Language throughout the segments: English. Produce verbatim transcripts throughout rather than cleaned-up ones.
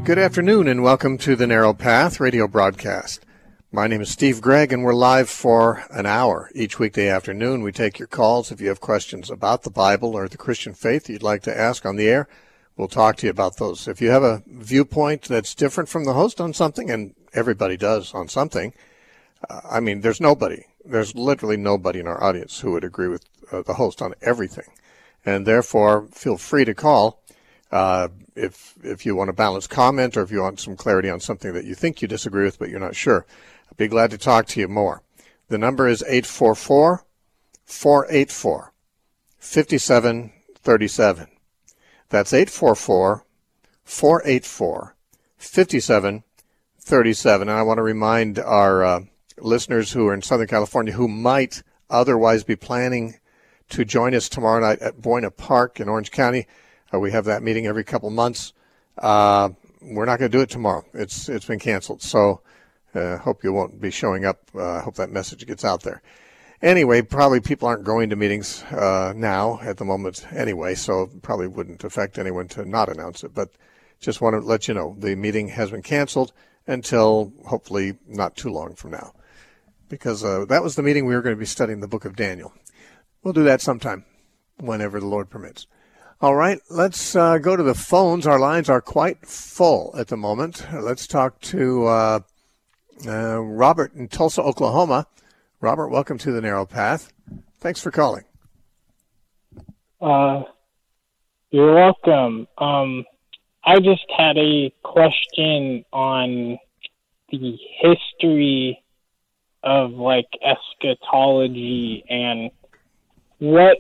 Good afternoon and welcome to the Narrow Path radio broadcast. My name is Steve Gregg and we're live for an hour. Each weekday afternoon we take your calls. If you have questions about the Bible or the Christian faith you'd like to ask on the air, we'll talk to you about those. If you have a viewpoint that's different from the host on something, and everybody does on something, uh, I mean, there's nobody, there's literally nobody in our audience who would agree with uh, the host on everything. And therefore, feel free to call. Uh, if if you want a balanced comment or if you want some clarity on something that you think you disagree with but you're not sure, I'd be glad to talk to you more. The number is eight four four, four eight four, five seven three seven. That's eight four four, four eight four, five seven three seven. And I want to remind our uh, listeners who are in Southern California who might otherwise be planning to join us tomorrow night at Buena Park in Orange County. Uh, we have that meeting every couple months. Uh, we're not going to do it tomorrow. It's It's been canceled. So I uh, hope you won't be showing up. I uh, hope that message gets out there. Anyway, probably people aren't going to meetings uh, now at the moment anyway, so it probably wouldn't affect anyone to not announce it. But just want to let you know the meeting has been canceled until hopefully not too long from now, because uh, that was the meeting we were going to be studying the book of Daniel. We'll do that sometime, whenever the Lord permits. All right, let's uh, go to the phones. Our lines are quite full at the moment. Let's talk to uh, uh, Robert in Tulsa, Oklahoma. Robert, welcome to the Narrow Path. Thanks for calling. Uh, you're welcome. Um, I just had a question on the history of, like, eschatology and what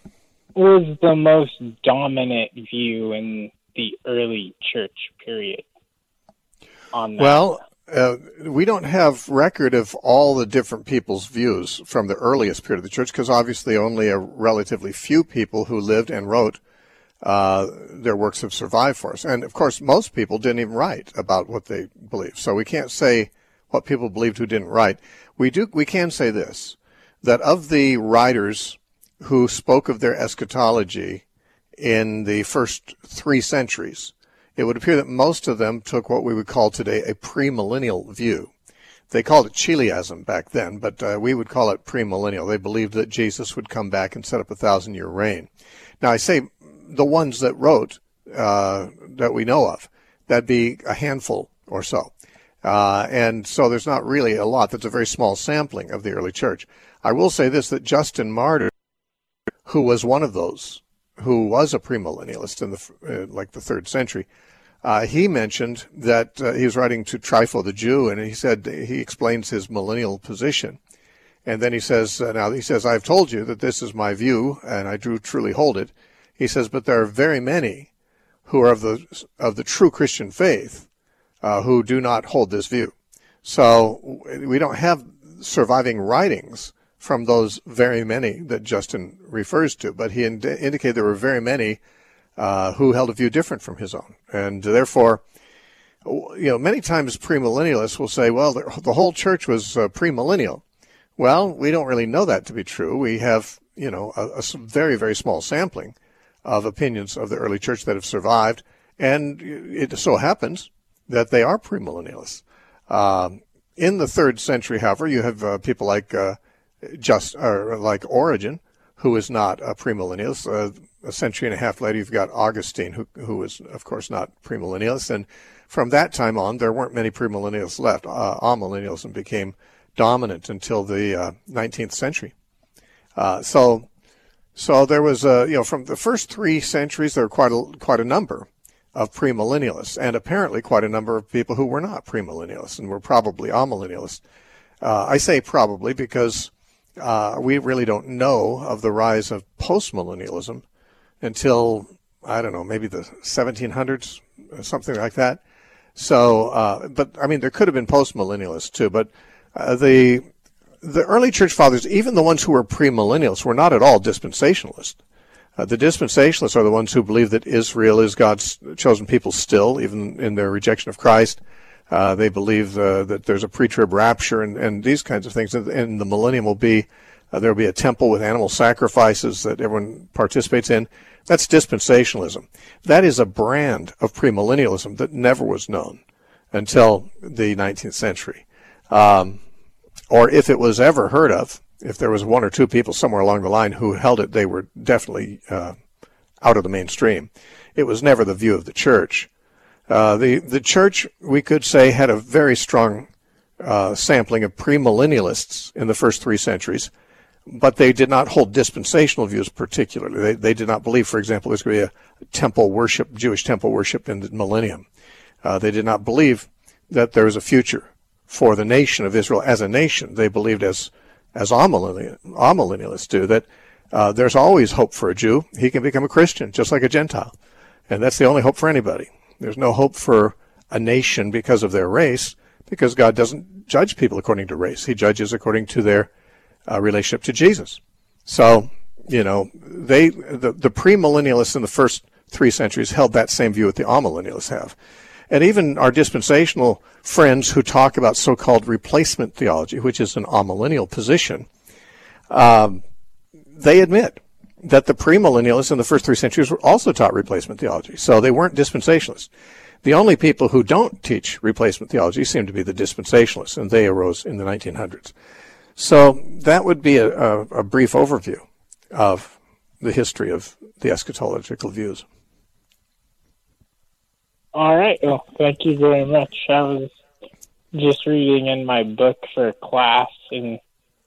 was the most dominant view in the early church period on that? Well, uh, we don't have record of all the different people's views from the earliest period of the church, because obviously only a relatively few people who lived and wrote uh, their works have survived for us. And, of course, most people didn't even write about what they believed. So we can't say what people believed who didn't write. We do. We can say this, that of the writers who spoke of their eschatology in the first three centuries, it would appear that most of them took what we would call today a premillennial view. They called it Chiliasm back then, but uh, we would call it premillennial. They believed that Jesus would come back and set up a thousand-year reign. Now, I say the ones that wrote uh, that we know of, that'd be a handful or so. Uh, and so there's not really a lot. That's a very small sampling of the early church. I will say this, that Justin Martyr, who was one of those, who was a premillennialist in the uh, like the third century, uh, he mentioned that uh, he was writing to Trypho the Jew, and he said he explains his millennial position, and then he says, uh, now he says, I've told you that this is my view, and I do truly hold it. He says, but there are very many who are of the of the true Christian faith uh, who do not hold this view. So we don't have surviving writings from those very many that Justin refers to, but he ind- indicated there were very many uh, who held a view different from his own. And therefore, you know, many times premillennialists will say, well, the, the whole church was uh, premillennial. Well, we don't really know that to be true. We have, you know, a, a very, very small sampling of opinions of the early church that have survived, and it so happens that they are premillennialists. Um, in the third century, however, you have uh, people like uh, just or like Origen, who is not a premillennialist. Uh, a century and a half later, you've got Augustine, who who is, of course, not premillennialist. And from that time on, there weren't many premillennialists left. Uh, amillennialism became dominant until the uh, nineteenth century. Uh, so, so there was a, you know, from the first three centuries, there were quite a quite a number of premillennialists, and apparently quite a number of people who were not premillennialists and were probably amillennialists. Uh, I say probably because Uh, we really don't know of the rise of postmillennialism until, I don't know, maybe the seventeen hundreds, something like that. So, uh, but I mean, there could have been postmillennialists too, but uh, the the early church fathers, even the ones who were premillennialists, were not at all dispensationalists. Uh, the dispensationalists are the ones who believe that Israel is God's chosen people still, even in their rejection of Christ. Uh, they believe uh, that there's a pre-trib rapture and, and these kinds of things, and, and the millennium will be Uh, there will be a temple with animal sacrifices that everyone participates in. That's dispensationalism. That is a brand of premillennialism that never was known until the nineteenth century. Um, or if it was ever heard of, if there was one or two people somewhere along the line who held it, they were definitely uh, out of the mainstream. It was never the view of the church. Uh, the, the church, we could say, had a very strong uh, sampling of premillennialists in the first three centuries, but they did not hold dispensational views particularly. They, they did not believe, for example, there's going to be a temple worship, Jewish temple worship in the millennium. Uh, they did not believe that there was a future for the nation of Israel as a nation. They believed, as as amillennialists do, that uh, there's always hope for a Jew. He can become a Christian, just like a Gentile. And that's the only hope for anybody. There's no hope for a nation because of their race, because God doesn't judge people according to race. He judges according to their uh, relationship to Jesus. So, you know, they the, the premillennialists in the first three centuries held that same view that the amillennialists have. And even our dispensational friends who talk about so-called replacement theology, which is an amillennial position, um, they admit that the premillennialists in the first three centuries were also taught replacement theology. So they weren't dispensationalists. The only people who don't teach replacement theology seem to be the dispensationalists, and they arose in the nineteen hundreds. So that would be a, a, a brief overview of the history of the eschatological views. All right. Well, thank you very much. I was just reading in my book for class, and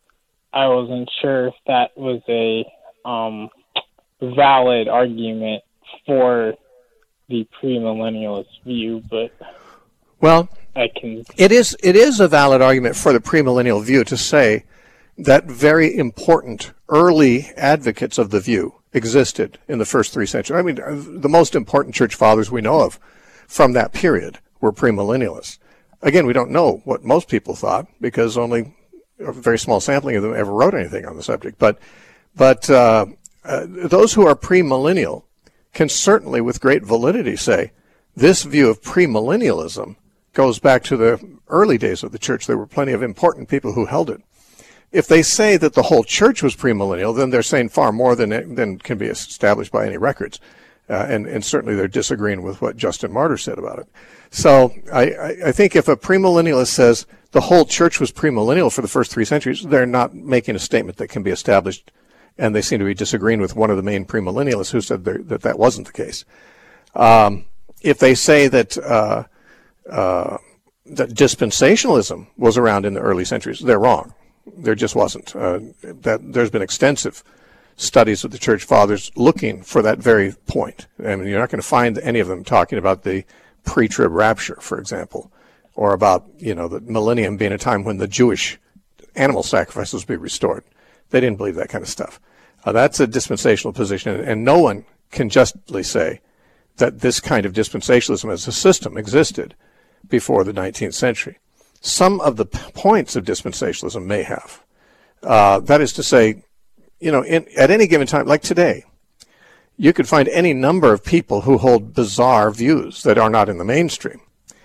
I wasn't sure if that was a um, valid argument for the premillennialist view, but well, I can. It is it is a valid argument for the premillennial view to say that very important early advocates of the view existed in the first three centuries. I mean, the most important church fathers we know of from that period were premillennialists. Again, we don't know what most people thought because only a very small sampling of them ever wrote anything on the subject. But but uh, uh, those who are premillennial can certainly, with great validity, say this view of premillennialism goes back to the early days of the church. There were plenty of important people who held it. If they say that the whole church was premillennial, then they're saying far more than than can be established by any records. Uh, and, and certainly they're disagreeing with what Justin Martyr said about it. So I, I, I think if a premillennialist says the whole church was premillennial for the first three centuries, they're not making a statement that can be established, and they seem to be disagreeing with one of the main premillennialists who said that that wasn't the case. Um, if they say that uh, uh, that dispensationalism was around in the early centuries, they're wrong. There just wasn't. Uh, that there's been extensive studies of the church fathers looking for that very point. I mean, you're not going to find any of them talking about the pre-trib rapture, for example, or about, you know, the millennium being a time when the Jewish animal sacrifices will be restored. They didn't believe that kind of stuff. Uh, that's a dispensational position, and no one can justly say that this kind of dispensationalism as a system existed before the nineteenth century. Some of the p- points of dispensationalism may have. Uh, that is to say, you know, in, at any given time, like today, you could find any number of people who hold bizarre views that are not in the mainstream.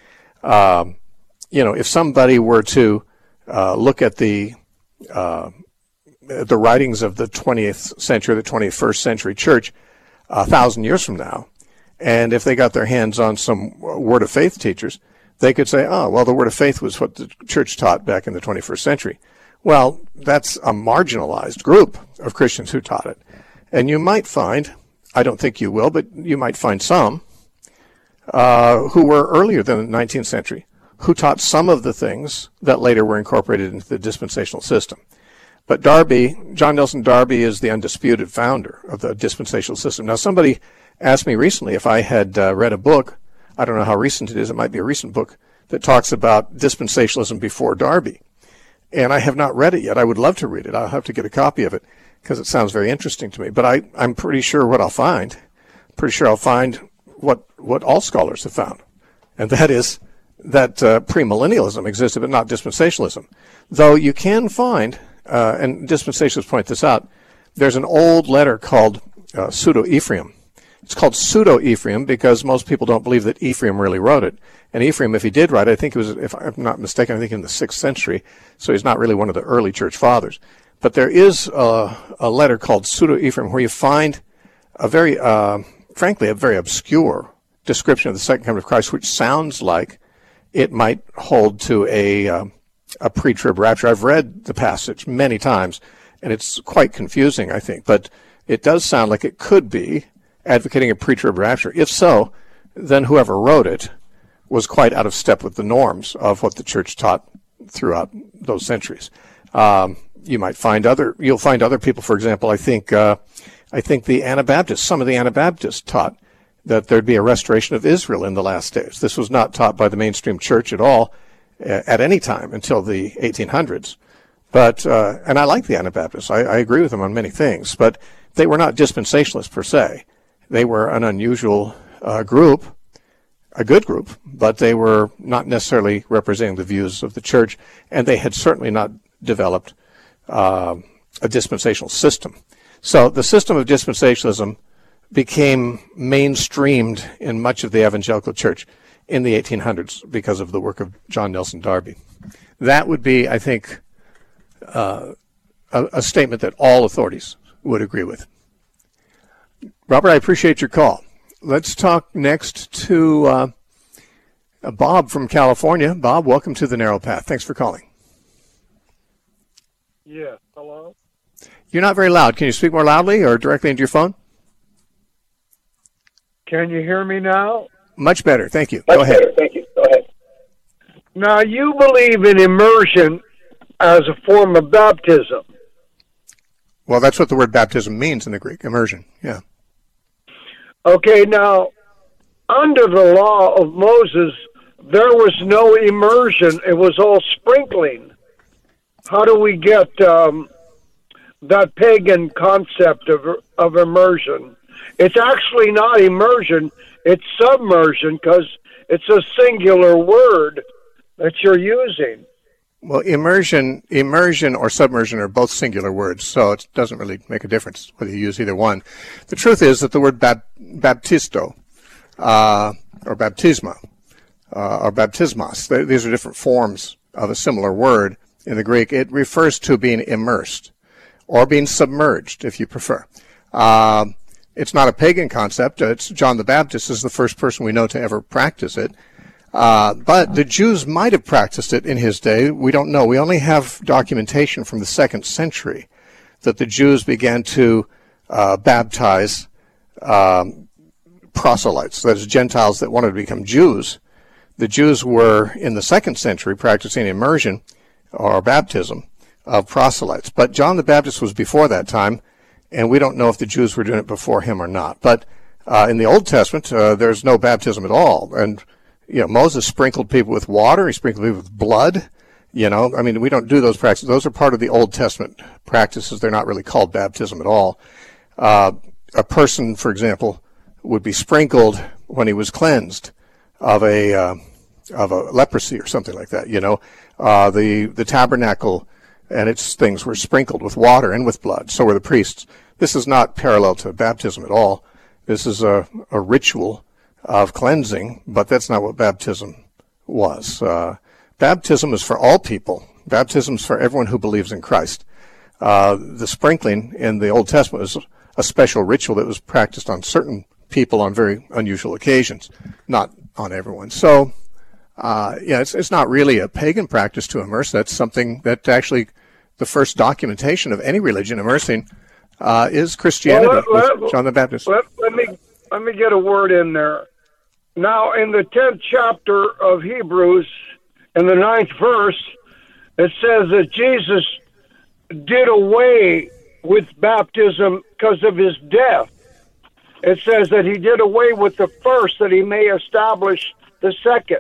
Um, you know, if somebody were to uh, look at the uh, the writings of the twentieth century, the twenty-first century church, a thousand years from now, and if they got their hands on some Word of Faith teachers, they could say, oh, well, the Word of Faith was what the church taught back in the twenty-first century. Well, that's a marginalized group of Christians who taught it. And you might find, I don't think you will, but you might find some uh, who were earlier than the nineteenth century, who taught some of the things that later were incorporated into the dispensational system. But Darby, John Nelson Darby, is the undisputed founder of the dispensational system. Now, somebody asked me recently if I had uh, read a book, I don't know how recent it is, it might be a recent book, that talks about dispensationalism before Darby. And I have not read it yet. I would love to read it. I'll have to get a copy of it because it sounds very interesting to me. But I, I'm pretty sure what I'll find, pretty sure I'll find what, what all scholars have found. And that is that uh, premillennialism existed, but not dispensationalism. Though you can find, uh, and dispensationalists point this out, there's an old letter called uh, Pseudo-Ephraim. It's called Pseudo-Ephraim because most people don't believe that Ephraim really wrote it. And Ephraim, if he did write it, I think it was, if I'm not mistaken, I think in the sixth century, so he's not really one of the early church fathers. But there is a, a letter called Pseudo-Ephraim where you find a very, uh, frankly, a very obscure description of the second coming of Christ, which sounds like it might hold to a, uh, a pre-trib rapture. I've read the passage many times, and it's quite confusing, I think. But it does sound like it could be advocating a pre-trib rapture. If so, then whoever wrote it was quite out of step with the norms of what the church taught throughout those centuries. Um, you might find other, you'll find other people, for example, I think, uh, I think the Anabaptists, some of the Anabaptists taught that there'd be a restoration of Israel in the last days. This was not taught by the mainstream church at all uh, at any time until the eighteen hundreds. But, uh, and I like the Anabaptists. I, I agree with them on many things, but they were not dispensationalists per se. They were an unusual uh, group, a good group, but they were not necessarily representing the views of the church, and they had certainly not developed uh, a dispensational system. So the system of dispensationalism became mainstreamed in much of the evangelical church in the eighteen hundreds because of the work of John Nelson Darby. That would be, I think, uh, a, a statement that all authorities would agree with. Robert, I appreciate your call. Let's talk next to uh, Bob from California. Bob, welcome to the Narrow Path. Thanks for calling. Yes, hello? You're not very loud. Can you speak more loudly or directly into your phone? Can you hear me now? Much better. Thank you. Much Go ahead. Better. Thank you. Go ahead. Now, you believe in immersion as a form of baptism. Well, that's what the word baptism means in the Greek, immersion. Yeah. Okay, now, under the law of Moses, there was no immersion. It was all sprinkling. How do we get um, that pagan concept of, of immersion? It's actually not immersion, it's submersion, because it's a singular word that you're using. Well, immersion, immersion or submersion are both singular words, so it doesn't really make a difference whether you use either one. The truth is that the word bap- baptisto uh, or baptisma uh, or baptismos, they, these are different forms of a similar word in the Greek. It refers to being immersed or being submerged, if you prefer. Uh, it's not a pagan concept. It's John the Baptist is the first person we know to ever practice it. Uh, but the Jews might have practiced it in his day. We don't know. We only have documentation from the second century that the Jews began to uh, baptize um, proselytes, that is, Gentiles that wanted to become Jews. The Jews were, in the second century, practicing immersion or baptism of proselytes. But John the Baptist was before that time, and we don't know if the Jews were doing it before him or not. But uh, in the Old Testament, uh, there's no baptism at all. And you know, Moses sprinkled people with water. He sprinkled people with blood. You know, I mean, we don't do those practices. Those are part of the Old Testament practices. They're not really called baptism at all. Uh, a person, for example, would be sprinkled when he was cleansed of a uh, of a leprosy or something like that. You know, uh, the the tabernacle and its things were sprinkled with water and with blood. So were the priests. This is not parallel to baptism at all. This is a, a ritual of cleansing, but that's not what baptism was. Uh, baptism is for all people. Baptism is for everyone who believes in Christ. Uh, the sprinkling in the Old Testament was a special ritual that was practiced on certain people on very unusual occasions, not on everyone. So, uh, yeah, it's, it's not really a pagan practice to immerse. That's something that actually the first documentation of any religion immersing uh, is Christianity, well, let, with John the Baptist. Let, let me let me get a word in there. Now, in the tenth chapter of Hebrews, in the ninth verse, it says that Jesus did away with baptism because of his death. It says that he did away with the first that he may establish the second.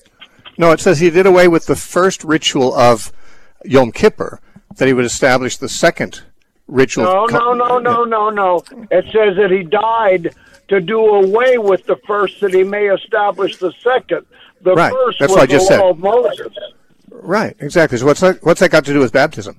No, it says he did away with the first ritual of Yom Kippur, that he would establish the second ritual. No, no, no, no, no, no. It says that he died to do away with the first that he may establish the second. The right. first That's was what I just the said. law of Moses. Right, exactly. So what's that, what's that got to do with baptism?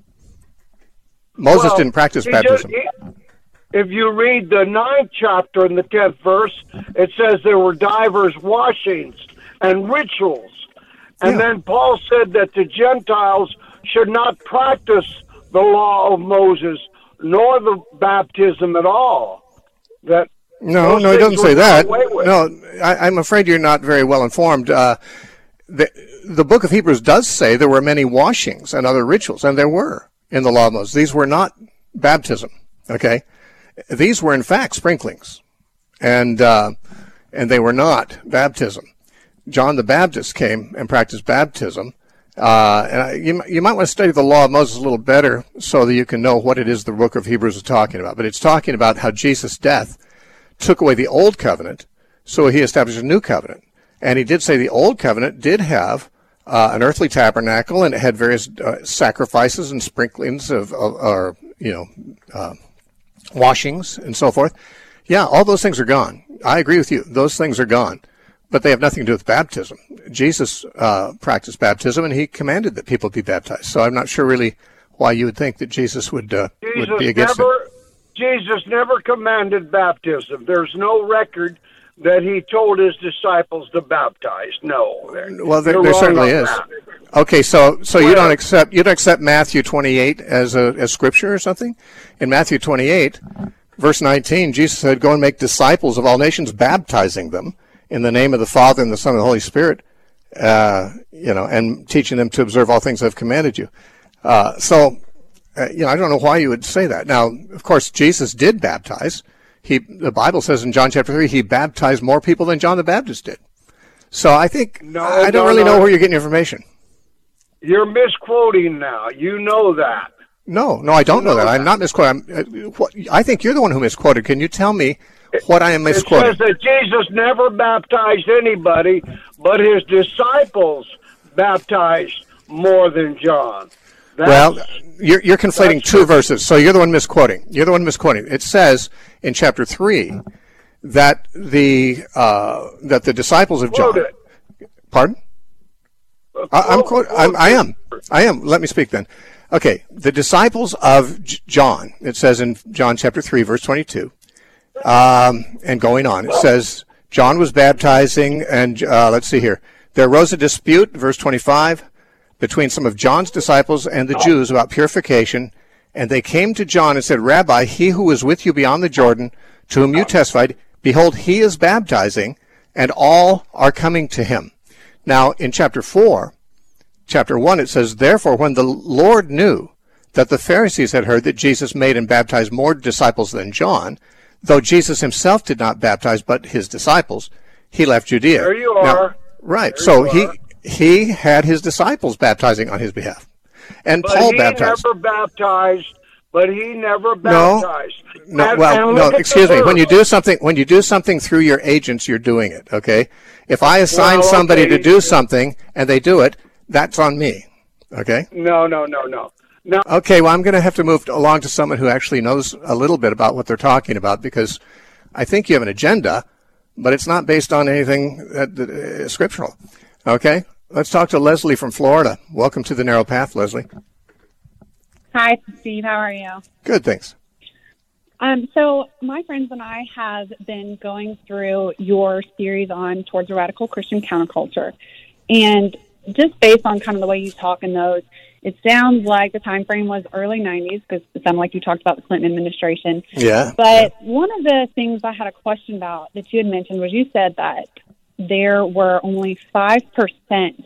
Moses well, didn't practice he baptism. Just, he, if you read the ninth chapter in the tenth verse, it says there were divers washings and rituals. And Yeah. then Paul said that the Gentiles should not practice the law of Moses, nor the baptism at all. That no, no, he doesn't say that. No, I, I'm afraid you're not very well informed. Uh, the, the book of Hebrews does say there were many washings and other rituals, and there were in the law of Moses. These were not baptism, okay? These were, in fact, sprinklings, and uh, and they were not baptism. John the Baptist came and practiced baptism. Uh, and I, you, you might want to study the law of Moses a little better so that you can know what it is the book of Hebrews is talking about. But it's talking about how Jesus' death took away the old covenant, so he established a new covenant. And he did say the old covenant did have uh, an earthly tabernacle, and it had various uh, sacrifices and sprinklings of, of or, you know, uh, washings and so forth. Yeah, all those things are gone. I agree with you. Those things are gone. But they have nothing to do with baptism. Jesus uh, practiced baptism, and he commanded that people be baptized. So I'm not sure really why you would think that Jesus would, uh, Jesus would be against never, it. Jesus never commanded baptism. There's no record that he told his disciples to baptize. No. Well, there, there certainly is. That. Okay, so so well, you don't accept you don't accept Matthew twenty-eight as a as scripture or something? In Matthew twenty-eight, verse nineteen, Jesus said, "Go and make disciples of all nations, baptizing them in the name of the Father and the Son and the Holy Spirit, uh, you know, and teaching them to observe all things I've commanded you." Uh, so, uh, you know, I don't know why you would say that. Now, of course, Jesus did baptize. He, the Bible says in John chapter three, he baptized more people than John the Baptist did. So I think, no, I don't no, really no. know where you're getting your information. You're misquoting now. You know that. No, no, I don't know, know that. that. I'm not misquoting. I'm, uh, what, I think you're the one who misquoted. Can you tell me what I am misquoting? It says that Jesus never baptized anybody, but his disciples baptized more than John. That's, well, you're, you're conflating two true. verses, so you're the one misquoting. You're the one misquoting. It says in chapter three that the uh, that the disciples of John. Quote it. Pardon? Uh, I, I'm, quote, I'm I am. I am. Let me speak then. Okay, the disciples of J- John. It says in John chapter three, verse twenty-two. Um, and going on, it says, John was baptizing, and uh, let's see here. There arose a dispute, verse twenty-five, between some of John's disciples and the Jews about purification, and they came to John and said, "Rabbi, he who is with you beyond the Jordan, to whom you testified, behold, he is baptizing, and all are coming to him." Now, in chapter four, chapter one, it says, "Therefore, when the Lord knew that the Pharisees had heard that Jesus made and baptized more disciples than John, though Jesus himself did not baptize but his disciples, he left Judea." There you now, are. Right. There so he he had his disciples baptizing on his behalf. And but Paul he baptized. never baptized, but he never baptized. No, and, well, and no, excuse me. When you do something when you do something through your agents, you're doing it, okay? If I assign well, somebody okay. to do something and they do it, that's on me. Okay? No, no, no, no. No. Okay, well, I'm going to have to move along to someone who actually knows a little bit about what they're talking about, because I think you have an agenda, but it's not based on anything that, that is scriptural. Okay? Let's talk to Leslie from Florida. Welcome to the Narrow Path, Leslie. Hi, Steve. How are you? Good, thanks. Um, so my friends and I have been going through your series on Towards a Radical Christian Counterculture. And just based on kind of the way you talk in those, it sounds like the time frame was early nineties, because it sounded like you talked about the Clinton administration. Yeah. But yeah. one of the things I had a question about that you had mentioned was you said that there were only five percent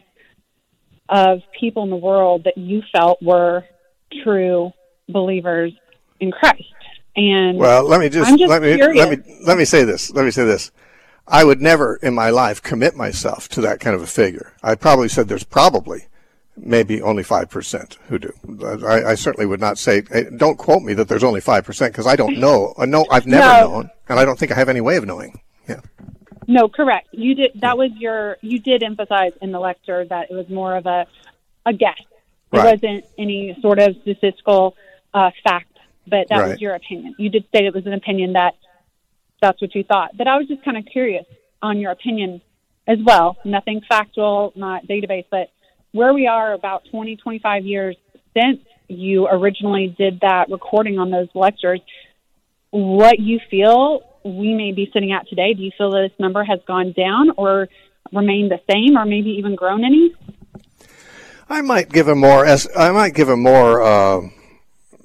of people in the world that you felt were true believers in Christ. And well, let me just, just let me curious. let me let me say this. Let me say this. I would never in my life commit myself to that kind of a figure. I probably said there's probably maybe only five percent who do. I, I certainly would not say, hey, don't quote me that there's only five percent, because I don't know. I know I've never no. known, and I don't think I have any way of knowing. Yeah. No, correct. You did. That was your. You did emphasize in the lecture that it was more of a, a guess. It right. wasn't any sort of statistical uh, fact, but that right. was your opinion. You did state it was an opinion that that's what you thought. But I was just kind of curious on your opinion as well. Nothing factual, not database, but where we are about twenty, twenty-five years since you originally did that recording on those lectures, what you feel we may be sitting at today. Do you feel that this number has gone down or remained the same, or maybe even grown any? I might give a more, I might give a more uh,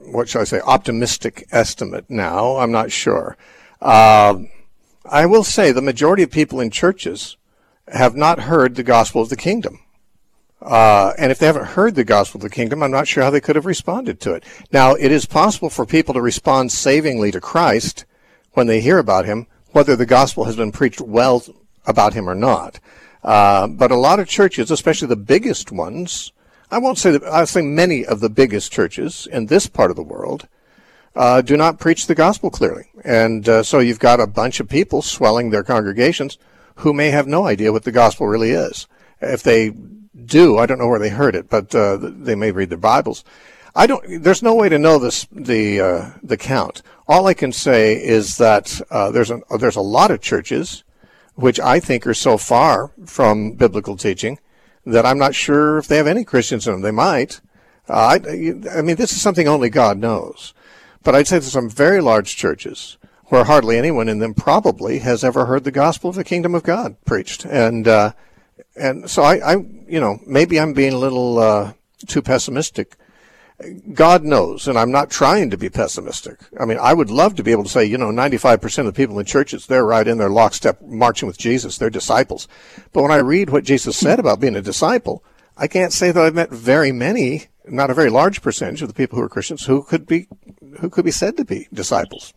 what shall I say, optimistic estimate now. I'm not sure. Uh, I will say the majority of people in churches have not heard the gospel of the kingdom. Uh, and if they haven't heard the gospel of the kingdom, I'm not sure how they could have responded to it. Now, it is possible for people to respond savingly to Christ when they hear about him, whether the gospel has been preached well about him or not. Uh, but a lot of churches, especially the biggest ones, I won't say that, I'll say many of the biggest churches in this part of the world uh, do not preach the gospel clearly. And uh, so you've got a bunch of people swelling their congregations who may have no idea what the gospel really is. If they do, I don't know where they heard it, but uh, they may read their Bibles. I don't. There's no way to know this the uh, the count. All I can say is that uh, there's a there's a lot of churches which I think are so far from biblical teaching that I'm not sure if they have any Christians in them. They might. Uh, I, I mean, this is something only God knows. But I'd say there's some very large churches where hardly anyone in them probably has ever heard the gospel of the kingdom of God preached. And uh, and so I, I, you know, maybe I'm being a little uh, too pessimistic. God knows, and I'm not trying to be pessimistic. I mean, I would love to be able to say, you know, ninety-five percent of the people in churches, they're right in their lockstep marching with Jesus. They're disciples. But when I read what Jesus said about being a disciple, I can't say that I've met very many, not a very large percentage of the people who are Christians who could be, who could be said to be disciples.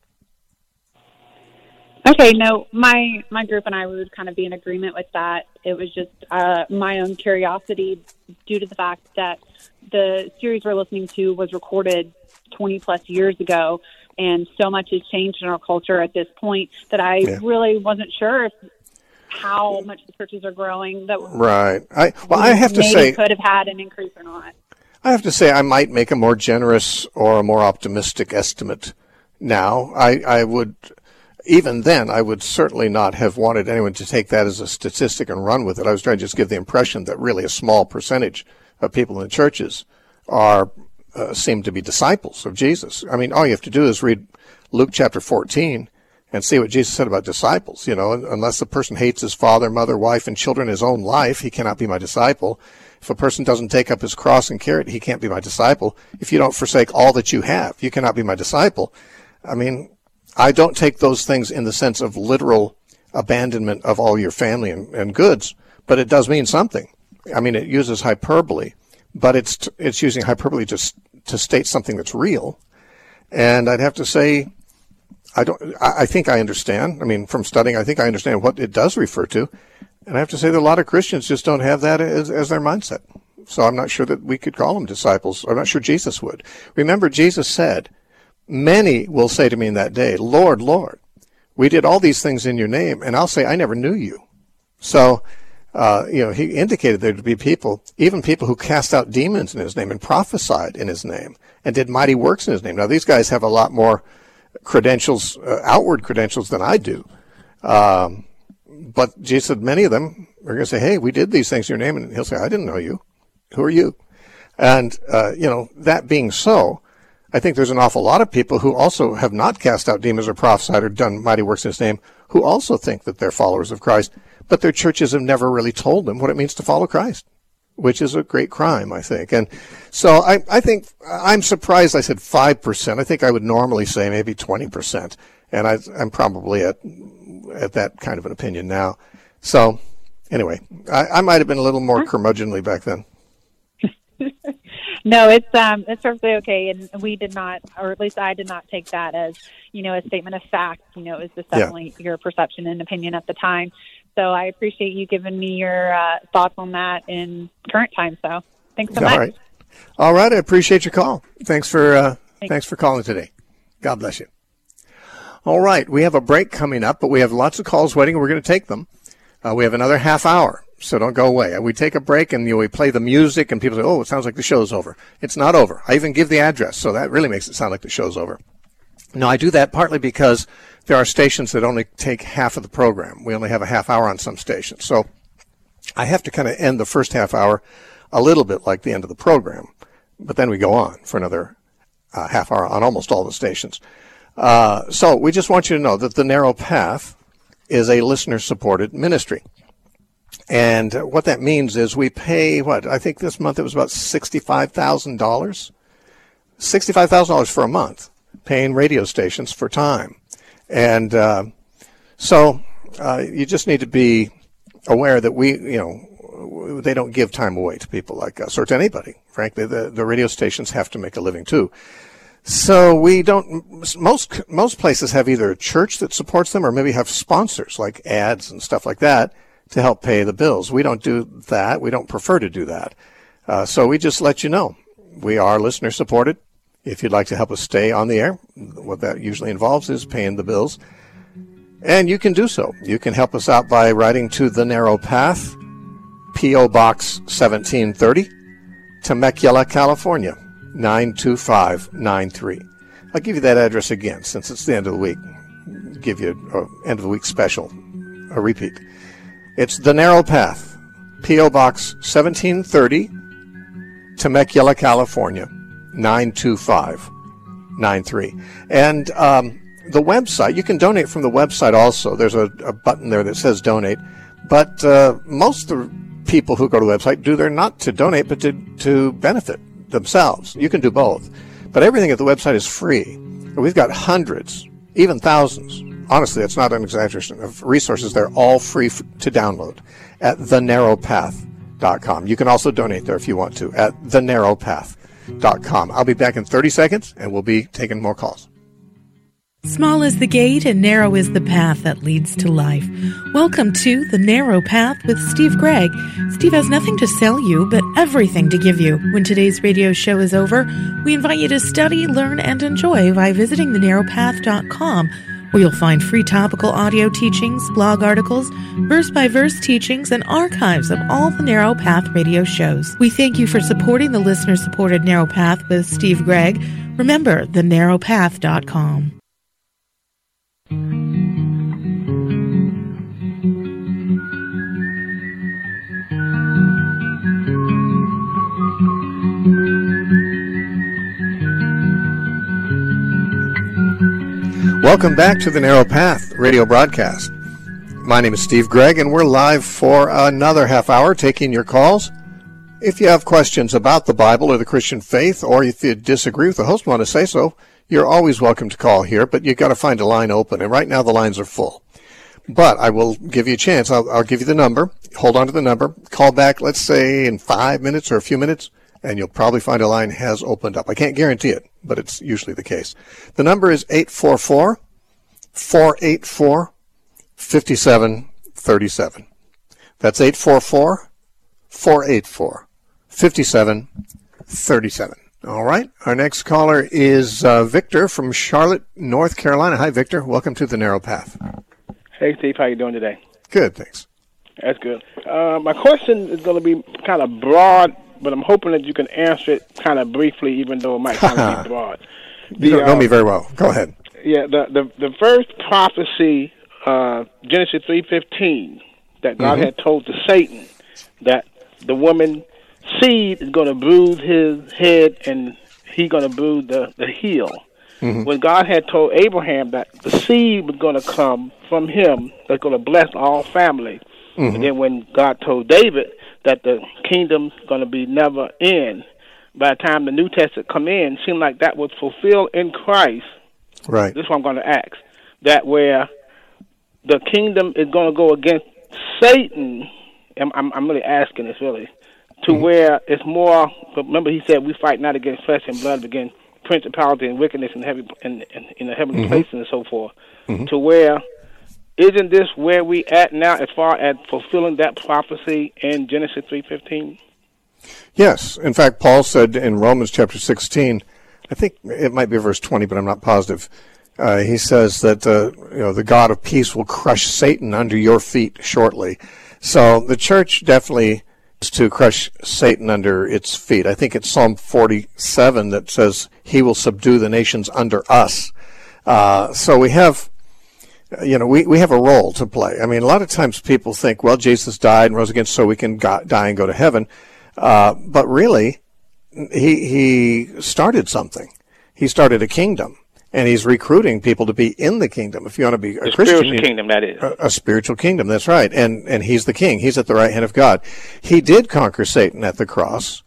Okay, no, my my group and I would kind of be in agreement with that. It was just uh, my own curiosity due to the fact that the series we're listening to was recorded twenty plus years ago, and so much has changed in our culture at this point that I yeah. really wasn't sure if, how much the churches are growing. That right. I well, I have to maybe say could have had an increase or not. I have to say I might make a more generous or a more optimistic estimate now. I I would. Even then, I would certainly not have wanted anyone to take that as a statistic and run with it. I was trying to just give the impression that really a small percentage of people in the churches are uh, seem to be disciples of Jesus. I mean, all you have to do is read Luke chapter fourteen and see what Jesus said about disciples. You know, unless a person hates his father, mother, wife, and children, his own life, he cannot be my disciple. If a person doesn't take up his cross and carry it, he can't be my disciple. If you don't forsake all that you have, you cannot be my disciple. I mean, I don't take those things in the sense of literal abandonment of all your family and, and goods, but it does mean something. I mean, it uses hyperbole, but it's it's using hyperbole to to state something that's real. And I'd have to say, I don't. I, I think I understand. I mean, from studying, I think I understand what it does refer to. And I have to say that a lot of Christians just don't have that as, as their mindset. So I'm not sure that we could call them disciples. I'm not sure Jesus would. Remember, Jesus said, "Many will say to me in that day, Lord, Lord, we did all these things in your name," and I'll say, "I never knew you." So, uh, you know, he indicated there to be people, even people who cast out demons in his name and prophesied in his name and did mighty works in his name. Now, these guys have a lot more credentials, uh, outward credentials than I do. Um, but Jesus said many of them are going to say, "Hey, we did these things in your name," and he'll say, "I didn't know you. Who are you?" And, uh, you know, that being so, I think there's an awful lot of people who also have not cast out demons or prophesied or done mighty works in his name who also think that they're followers of Christ, but their churches have never really told them what it means to follow Christ, which is a great crime, I think. And so I, I think I'm surprised I said five percent. I think I would normally say maybe twenty percent. And I, I'm probably at at that kind of an opinion now. So anyway, I, I might have been a little more curmudgeonly back then. No, it's um, it's perfectly okay, and we did not, or at least I did not take that as, you know, a statement of fact. You know, it was just definitely yeah. your perception and opinion at the time. So I appreciate you giving me your uh, thoughts on that in current time. So thanks so All much. All right, all right. I appreciate your call. Thanks for uh, thanks. thanks for calling today. God bless you. All right, we have a break coming up, but we have lots of calls waiting. We're going to take them. Uh, we have another half hour. So don't go away. We take a break and you know, we play the music and people say, "Oh, it sounds like the show's over." It's not over. I even give the address, so that really makes it sound like the show's over. Now, I do that partly because there are stations that only take half of the program. We only have a half hour on some stations. So I have to kind of end the first half hour a little bit like the end of the program. But then we go on for another uh, half hour on almost all the stations. Uh, so we just want you to know that The Narrow Path is a listener-supported ministry. And what that means is we pay, what, I think this month it was about sixty-five thousand dollars sixty-five thousand dollars for a month, paying radio stations for time. And uh, so uh, you just need to be aware that we, you know, they don't give time away to people like us or to anybody. Frankly, the, the radio stations have to make a living too. So we don't, most, most places have either a church that supports them or maybe have sponsors like ads and stuff like that to help pay the bills. We don't do that. We don't prefer to do that. Uh, so we just let you know. We are listener supported. If you'd like to help us stay on the air, what that usually involves is paying the bills. And you can do so. You can help us out by writing to The Narrow Path, P O. Box seventeen thirty, Temecula, California, nine two five nine three. I'll give you that address again since it's the end of the week. I'll give you an end of the week special, a repeat. It's The Narrow Path, P O. Box seventeen thirty, Temecula, California, nine two five nine three. And um, the website, you can donate from the website also. There's a, a button there that says donate. But uh, most of the people who go to the website do their not to donate, but to, to benefit themselves. You can do both. But everything at the website is free. We've got hundreds, even thousands. Honestly, that's not an exaggeration of resources. They're all free f- to download at the narrow path dot com. You can also donate there if you want to at the narrow path dot com. I'll be back in thirty seconds, and we'll be taking more calls. Small is the gate and narrow is the path that leads to life. Welcome to The Narrow Path with Steve Gregg. Steve has nothing to sell you, but everything to give you. When today's radio show is over, we invite you to study, learn, and enjoy by visiting the narrow path dot com, where you'll find free topical audio teachings, blog articles, verse-by-verse teachings, and archives of all the Narrow Path radio shows. We thank you for supporting the listener-supported Narrow Path with Steve Gregg. Remember, the narrow path dot com. Welcome back to the Narrow Path radio broadcast. My name is Steve Gregg, and we're live for another half hour taking your calls. If you have questions about the Bible or the Christian faith, or if you disagree with the host and want to say so, you're always welcome to call here, but you've got to find a line open, and right now the lines are full. But I will give you a chance. I'll, I'll give you the number. Hold on to the number. Call back, let's say, in five minutes or a few minutes, and you'll probably find a line has opened up. I can't guarantee it, but it's usually the case. The number is eight four four, four eight four, five seven three seven. That's eight four four, four eight four, five seven three seven. All right. Our next caller is uh, Victor from Charlotte, North Carolina. Hi, Victor. Welcome to the Narrow Path. Hey, Steve. How you doing today? Good, thanks. That's good. Uh, my question is going to be kind of broad, but I'm hoping that you can answer it kind of briefly, even though it might kind of be broad. The, you don't know uh, me very well. Go ahead. Yeah, the the, the first prophecy, uh, Genesis three fifteen, that God mm-hmm. had told to Satan that the woman seed is going to bruise his head and he's going to bruise the, the heel. Mm-hmm. When God had told Abraham that the seed was going to come from him that's going to bless all families. Mm-hmm. And then when God told David that the kingdom's going to be never end, by the time the New Testament come in, it seemed like that was fulfilled in Christ. Right. This is what I'm going to ask. That where the kingdom is going to go against Satan, I'm, I'm, I'm really asking this really, to mm-hmm. where it's more, remember he said we fight not against flesh and blood, but against principality and wickedness in, heavy, in, in, in the heavenly mm-hmm. places and so forth, mm-hmm. to where, isn't this where we at now as far as fulfilling that prophecy in Genesis three fifteen? Yes. In fact, Paul said in Romans chapter sixteen, I think it might be verse twenty, but I'm not positive. Uh, he says that uh, you know the God of peace will crush Satan under your feet shortly. So the church definitely is to crush Satan under its feet. I think it's Psalm forty-seven that says he will subdue the nations under us. Uh, so we have, you know, we, we have a role to play. I mean, a lot of times people think, well, Jesus died and rose again so we can go, die and go to heaven. Uh, but really, he he started something. He started a kingdom, and he's recruiting people to be in the kingdom. If you want to be a the Christian, spiritual kingdom, that is a, a spiritual kingdom. That's right. And and he's the king. He's at the right hand of God. He did conquer Satan at the cross,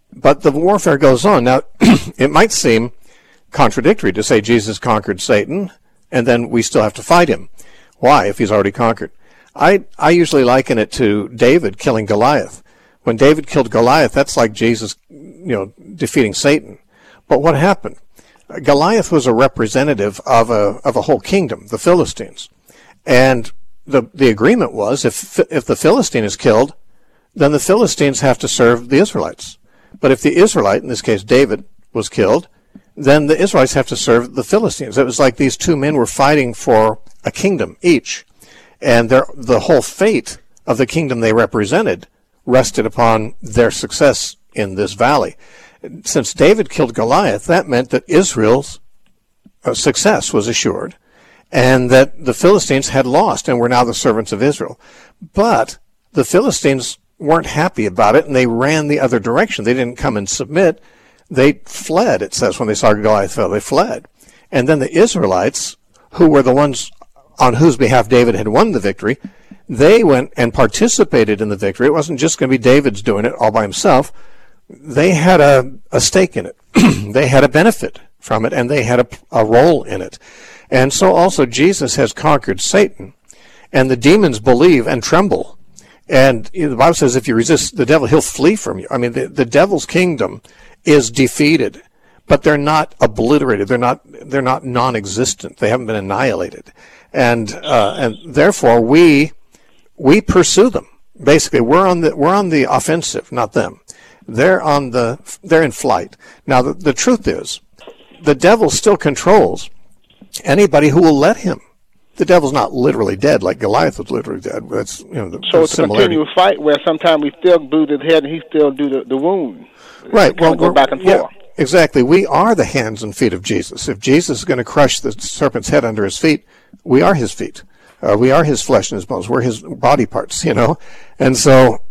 but the warfare goes on. Now, it might seem contradictory to say Jesus conquered Satan, and then we still have to fight him. Why, if he's already conquered? I, I usually liken it to David killing Goliath. When David killed Goliath, that's like Jesus, you know, defeating Satan. But what happened? Goliath was a representative of a of a whole kingdom, the Philistines. And the the agreement was if if the Philistine is killed, then the Philistines have to serve the Israelites. But if the Israelite, in this case David, was killed, then the Israelites have to serve the Philistines. It was like these two men were fighting for a kingdom each. And their, the whole fate of the kingdom they represented rested upon their success in this valley. Since David killed Goliath, that meant that Israel's uh, success was assured, and that the Philistines had lost and were now the servants of Israel. But the Philistines weren't happy about it, and they ran the other direction. They didn't come and submit. They fled, it says, when they saw Goliath fell. They fled. And then the Israelites, who were the ones on whose behalf David had won the victory, they went and participated in the victory. It wasn't just going to be David's doing it all by himself. They had a, a stake in it. They had a benefit from it, and they had a, a role in it. And so also Jesus has conquered Satan, and the demons believe and tremble. And the Bible says if you resist the devil, he'll flee from you. I mean, the, the devil's kingdom is defeated, but they're not obliterated. They're not, they're not non-existent. They haven't been annihilated. And, uh, and therefore we, we pursue them. Basically, we're on the, we're on the offensive, not them. They're on the, they're in flight. Now, the, the truth is, the devil still controls anybody who will let him. The devil's not literally dead, like Goliath was literally dead. That's, you know, the, so the it's a continuous fight where sometimes we still bruise his head and he still do the, the wound. Right. Well, go back and yeah, forth. Exactly. We are the hands and feet of Jesus. If Jesus is going to crush the serpent's head under his feet, we are his feet. Uh, we are his flesh and his bones. We're his body parts, you know. And so,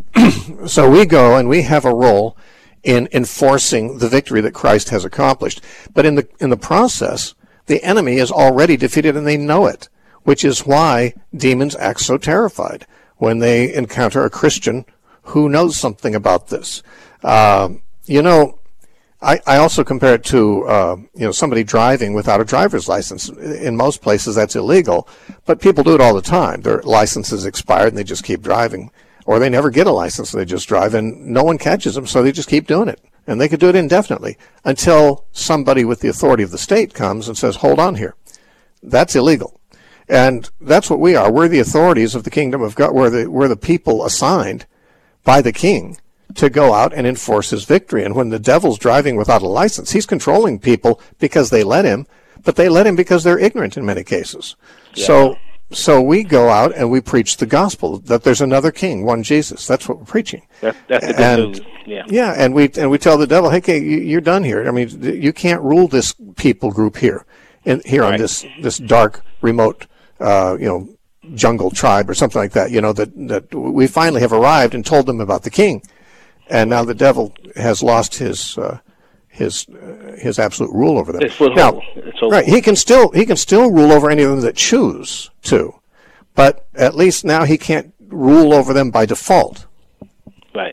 so we go and we have a role in enforcing the victory that Christ has accomplished. But in the in the process, the enemy is already defeated, and they know it, which is why demons act so terrified when they encounter a Christian who knows something about this. Uh, you know, I, I also compare it to, uh, you know, somebody driving without a driver's license. In most places, that's illegal, but people do it all the time. Their license is expired, and they just keep driving. Or they never get a license, they just drive, and no one catches them, so they just keep doing it. And they could do it indefinitely until somebody with the authority of the state comes and says, hold on here. That's illegal. And that's what we are. We're the authorities of the kingdom of God. We're the, we're the people assigned by the king to go out and enforce his victory. And when the devil's driving without a license, he's controlling people because they let him, but they let him because they're ignorant in many cases. Yeah. So, so we go out and we preach the gospel that there's another king, one Jesus. That's what we're preaching. That's, that's the good and, news. Yeah. Yeah. And we, and we tell the devil, hey, okay, you're done here. I mean, you can't rule this people group here, in, here right. on this, this dark, remote, uh, you know, jungle tribe or something like that, you know, that, that we finally have arrived and told them about the king. And now the devil has lost his, uh, his, uh, his absolute rule over them. It's now, it's right, he can still, he can still rule over any of them that choose to, but at least now he can't rule over them by default. Right.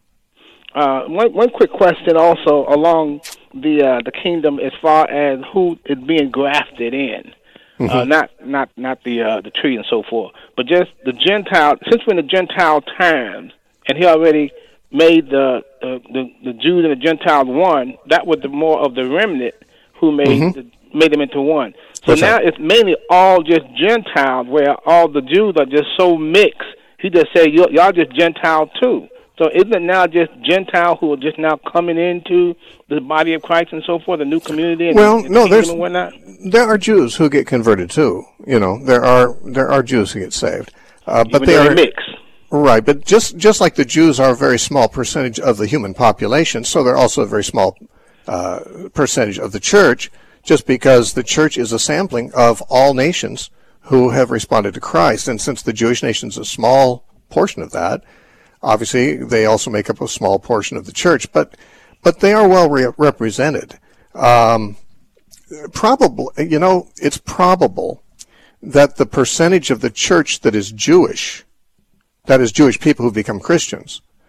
Uh, one, one quick question also along the, uh, the kingdom as far as who is being grafted in. Mm-hmm. Uh, not, not, not the, uh, the tree and so forth, but just the Gentile, since we're in the Gentile times, and he already made the, the the the Jews and the Gentiles one, that was the more of the remnant who made mm-hmm. the, made them into one. So That's now right. it's mainly all just Gentiles, where all the Jews are just so mixed. He just said, y'all just Gentile too. So isn't it now just Gentile who are just now coming into the body of Christ and so forth, the new community? And, well, and no, there's and whatnot? There are Jews who get converted too. You know, there are there are Jews who get saved, uh, but Even they are mixed. Right, but just just like the Jews are a very small percentage of the human population, so they're also a very small uh, percentage of the church, just because the church is a sampling of all nations who have responded to Christ. And since the Jewish nation is a small portion of that, obviously they also make up a small portion of the church, but but they are well re- represented. Um, probably, you know, it's probable that the percentage of the church that is Jewish, that is Jewish people who become Christians,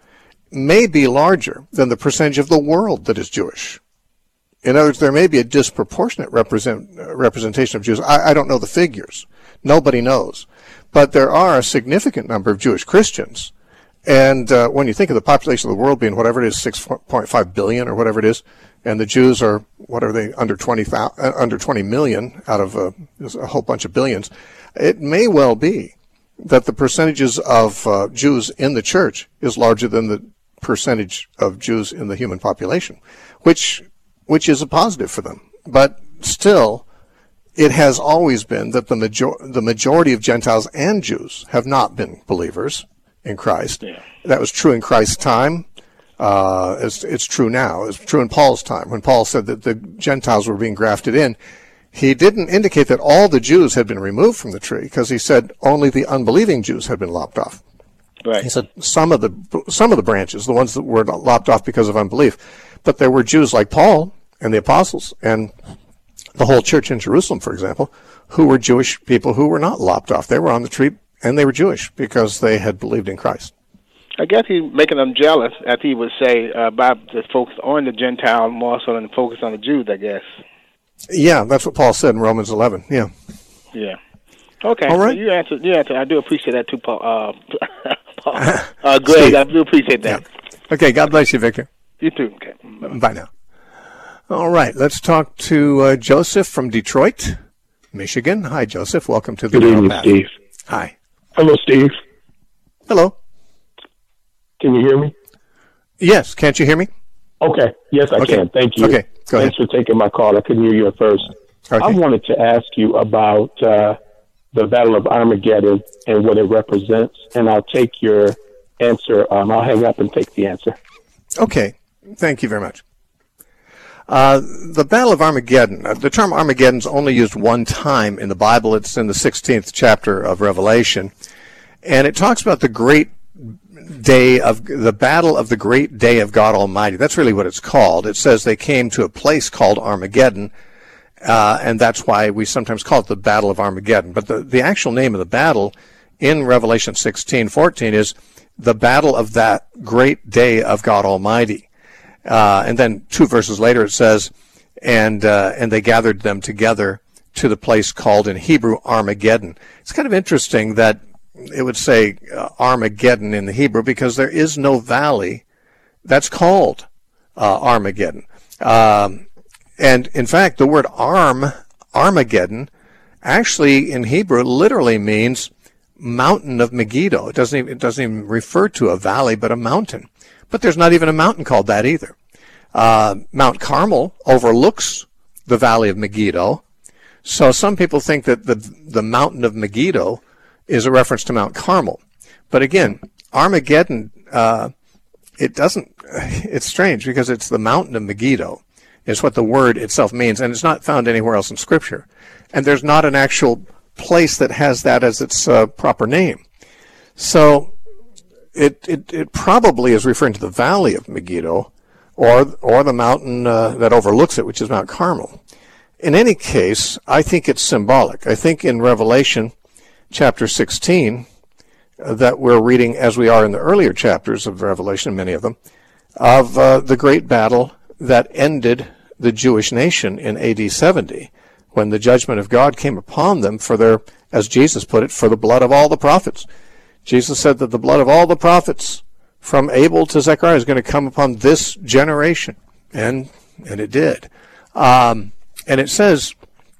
may be larger than the percentage of the world that is Jewish. In other words, there may be a disproportionate represent, uh, representation of Jews. I, I don't know the figures. Nobody knows. But there are a significant number of Jewish Christians. And uh, when you think of the population of the world being whatever it is, six point five billion or whatever it is, and the Jews are, what are they, under twenty, uh, under twenty million out of a, a whole bunch of billions, it may well be that the percentages of uh, Jews in the church is larger than the percentage of Jews in the human population, which which is a positive for them. But still, it has always been that the major the majority of Gentiles and Jews have not been believers in Christ. Yeah. That was true in Christ's time. Uh, it's, it's true now. It's true in Paul's time. When Paul said that the Gentiles were being grafted in, he didn't indicate that all the Jews had been removed from the tree, because he said only the unbelieving Jews had been lopped off. Right. He said some of the some of the branches, the ones that were lopped off because of unbelief, but there were Jews like Paul and the apostles and the whole church in Jerusalem, for example, who were Jewish people who were not lopped off. They were on the tree, and they were Jewish because they had believed in Christ. I guess he's making them jealous, as he would say, uh, about the focus on the Gentile more so than the focus on the Jews, I guess. Yeah, that's what Paul said in Romans eleven. Yeah. Yeah. Okay. All right. So you answered. You answered. I do appreciate that too, Paul. Uh, Paul. Uh, Greg, I do appreciate that. Yeah. Okay. God bless you, Victor. You too. Okay. Bye-bye. Bye now. All right. Let's talk to uh, Joseph from Detroit, Michigan. Hi, Joseph. Welcome to the Good evening, Path. Steve. Hi. Hello, Steve. Hello. Can you hear me? Yes. Can't you hear me? Okay. Yes, I okay. can. Thank you. Okay. Go ahead. Thanks for taking my call. I couldn't hear you at first. Okay. I wanted to ask you about uh, the Battle of Armageddon and what it represents, and I'll take your answer. Um, I'll hang up and take the answer. Okay. Thank you very much. Uh, the Battle of Armageddon, uh, the term Armageddon is only used one time in the Bible. It's in the sixteenth chapter of Revelation. And it talks about the great day of, the battle of the great day of God Almighty. That's really what it's called. It says they came to a place called Armageddon, uh, and that's why we sometimes call it the Battle of Armageddon. But the, the actual name of the battle in Revelation sixteen fourteen is the battle of that great day of God Almighty. Uh, and then two verses later it says, and uh, and they gathered them together to the place called in Hebrew Armageddon. It's kind of interesting that it would say uh, Armageddon in the Hebrew, because there is no valley that's called uh, Armageddon. Um, and in fact, the word arm, Armageddon, actually in Hebrew literally means mountain of Megiddo. It doesn't even, it doesn't even refer to a valley, but a mountain. But there's not even a mountain called that either. Uh, Mount Carmel overlooks the valley of Megiddo. So some people think that the the mountain of Megiddo is a reference to Mount Carmel. But again, Armageddon, uh, it doesn't, it's strange because it's the mountain of Megiddo is what the word itself means, and it's not found anywhere else in Scripture. And there's not an actual place that has that as its uh, proper name. So it, it it probably is referring to the valley of Megiddo, or or the mountain uh, that overlooks it, which is Mount Carmel. In any case, I think it's symbolic. I think in Revelation chapter sixteen, uh, that we're reading, as we are in the earlier chapters of Revelation, many of them, of uh, the great battle that ended the Jewish nation in A D seventy, when the judgment of God came upon them for their, as Jesus put it, for the blood of all the prophets. Jesus said that the blood of all the prophets from Abel to Zechariah is going to come upon this generation. And and it did. Um, and it says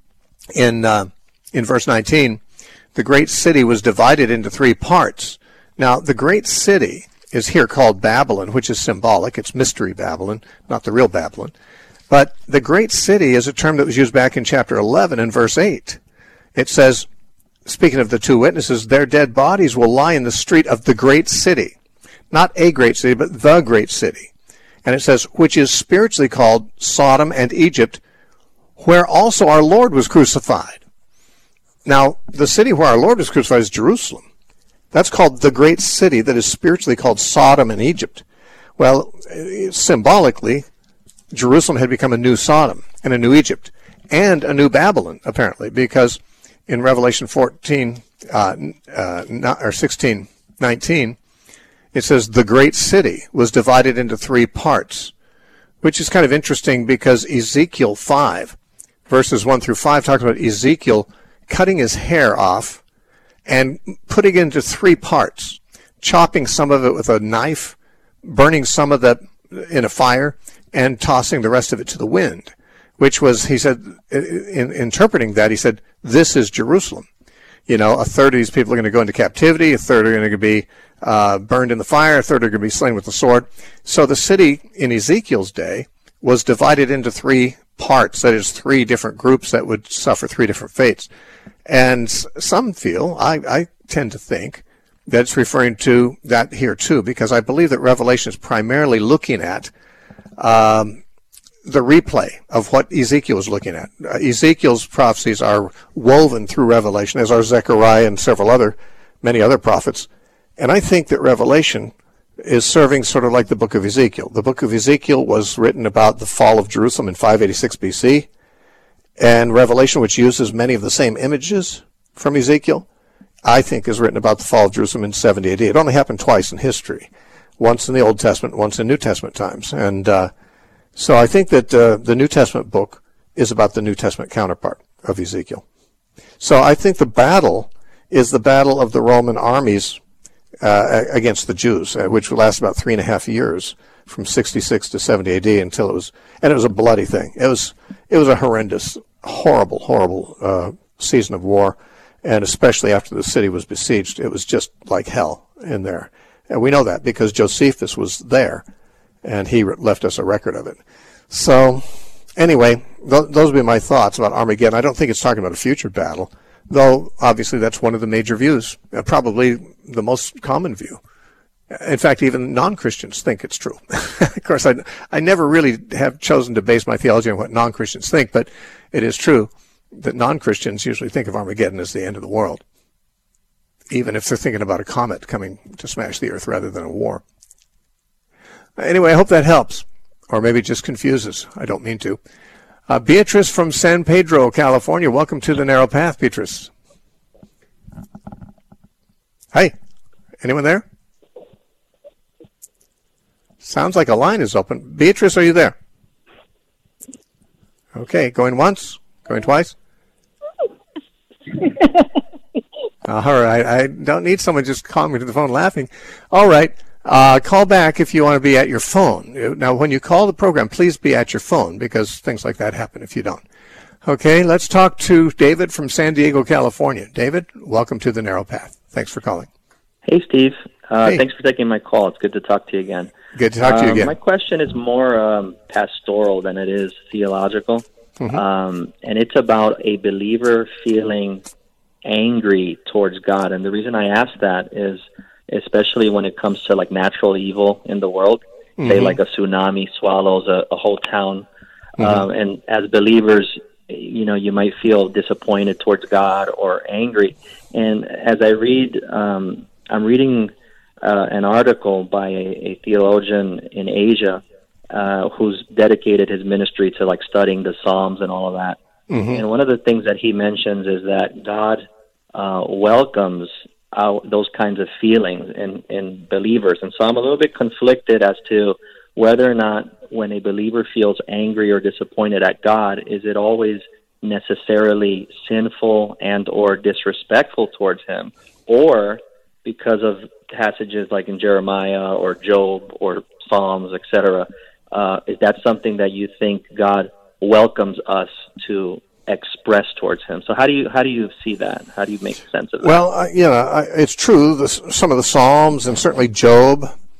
in uh, in verse nineteen, the great city was divided into three parts. Now, the great city is here called Babylon, which is symbolic. It's Mystery Babylon, not the real Babylon. But the great city is a term that was used back in chapter eleven and verse eight. It says, speaking of the two witnesses, their dead bodies will lie in the street of the great city. Not a great city, but the great city. And it says, which is spiritually called Sodom and Egypt, where also our Lord was crucified. Now, the city where our Lord was crucified is Jerusalem. That's called the great city that is spiritually called Sodom and Egypt. Well, symbolically, Jerusalem had become a new Sodom and a new Egypt and a new Babylon, apparently, because in Revelation fourteen, uh, uh, or sixteen, nineteen, it says the great city was divided into three parts, which is kind of interesting because Ezekiel five, verses one through five, talks about Ezekiel cutting his hair off and putting it into three parts, chopping some of it with a knife, burning some of that in a fire, and tossing the rest of it to the wind, which was, he said, in interpreting that, he said, this is Jerusalem. You know, a third of these people are going to go into captivity, a third are going to be uh, burned in the fire, a third are going to be slain with the sword. So the city in Ezekiel's day was divided into three parts, that is, three different groups that would suffer three different fates. And some feel, I, I tend to think, that it's referring to that here too, because I believe that Revelation is primarily looking at um, the replay of what Ezekiel was looking at. Uh, Ezekiel's prophecies are woven through Revelation, as are Zechariah and several other, many other prophets. And I think that Revelation is serving sort of like the book of Ezekiel. The book of Ezekiel was written about the fall of Jerusalem in five eighty-six B C, and Revelation, which uses many of the same images from Ezekiel, I think is written about the fall of Jerusalem in seventy A D. It only happened twice in history, once in the Old Testament, once in New Testament times. And uh, so I think that uh, the New Testament book is about the New Testament counterpart of Ezekiel. So I think the battle is the battle of the Roman armies uh, against the Jews, uh, which would last about three and a half years, from sixty-six to seventy A D, until it was, and it was a bloody thing. It was, it was a horrendous, horrible, horrible uh, season of war. And especially after the city was besieged, it was just like hell in there. And we know that because Josephus was there, and he left us a record of it. So, anyway, th- those would be my thoughts about Armageddon. I don't think it's talking about a future battle, though obviously that's one of the major views, uh, probably the most common view. In fact, even non-Christians think it's true. Of course, I, I never really have chosen to base my theology on what non-Christians think, but it is true that non-Christians usually think of Armageddon as the end of the world, even if they're thinking about a comet coming to smash the earth rather than a war. Anyway, I hope that helps, or maybe it just confuses. I don't mean to. Uh, Beatrice from San Pedro, California. Welcome to the Narrow Path, Beatrice. Hi. Anyone there? Sounds like a line is open. Beatrice, are you there? Okay, going once? Going twice? All right. I don't need someone just calling me to the phone laughing. All right. Uh, call back if you want to be at your phone. Now, when you call the program, please be at your phone, because things like that happen if you don't. Okay, let's talk to David from San Diego, California. David, welcome to the Narrow Path. Thanks for calling. Hey, Steve. Uh, hey. Thanks for taking my call. It's good to talk to you again. Good to talk to you um, again. My question is more um, pastoral than it is theological. Mm-hmm. Um, and it's about a believer feeling angry towards God. And the reason I ask that is, especially when it comes to like natural evil in the world, mm-hmm. say like a tsunami swallows a, a whole town. Mm-hmm. Um, and as believers, you know, you might feel disappointed towards God or angry. And as I read, um, I'm reading uh, an article by a, a theologian in Asia Uh, who's dedicated his ministry to like studying the Psalms and all of that. Mm-hmm. And one of the things that he mentions is that God uh, welcomes uh, those kinds of feelings in, in believers. And so I'm a little bit conflicted as to whether or not when a believer feels angry or disappointed at God, is it always necessarily sinful and or disrespectful towards him, or because of passages like in Jeremiah or Job or Psalms, et cetera, Uh, is that something that you think God welcomes us to express towards Him? So how do you how do you see that? How do you make sense of that? Well, uh, you know, I, it's true. The, some of the Psalms and certainly Job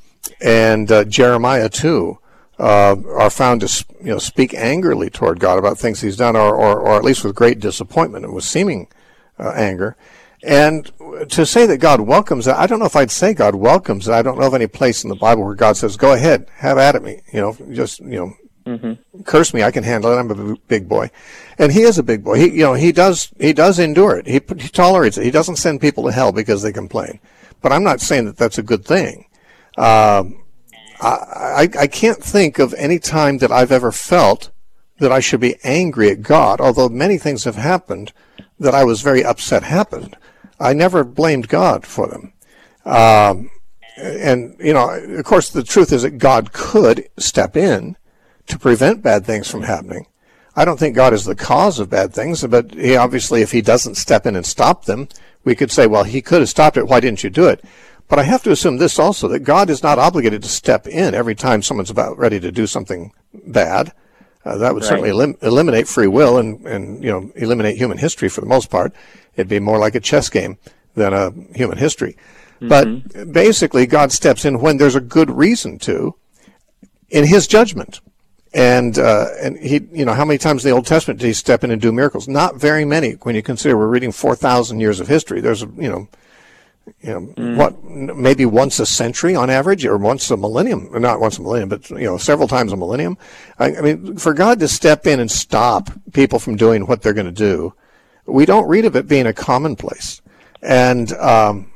and uh, Jeremiah too uh, are found to you know speak angrily toward God about things He's done, or or, or at least with great disappointment and with seeming uh, anger. And to say that God welcomes it, I don't know if I'd say God welcomes it. I don't know of any place in the Bible where God says, go ahead, have at it me. You know, just, you know, mm-hmm. curse me. I can handle it. I'm a big boy. And he is a big boy. He, you know, he does, he does endure it. He, he tolerates it. He doesn't send people to hell because they complain. But I'm not saying that that's a good thing. Um, I, I, I can't think of any time that I've ever felt that I should be angry at God, although many things have happened that I was very upset happened. I never blamed God for them. Um, and, you know, of course, the truth is that God could step in to prevent bad things from happening. I don't think God is the cause of bad things, but he obviously, if he doesn't step in and stop them, we could say, well, he could have stopped it. Why didn't you do it? But I have to assume this also, that God is not obligated to step in every time someone's about ready to do something bad. Uh, that would right. certainly elim- eliminate free will and, and, you know, eliminate human history for the most part. It'd be more like a chess game than a human history. Mm-hmm. But basically, God steps in when there's a good reason to, in his judgment. And, uh, and he, you know, how many times in the Old Testament did he step in and do miracles? Not very many when you consider we're reading four thousand years of history. There's, you know, you know, mm. what, maybe once a century on average, or once a millennium, not once a millennium, but, you know, several times a millennium. I, I mean, for God to step in and stop people from doing what they're going to do, we don't read of it being a commonplace. And, um,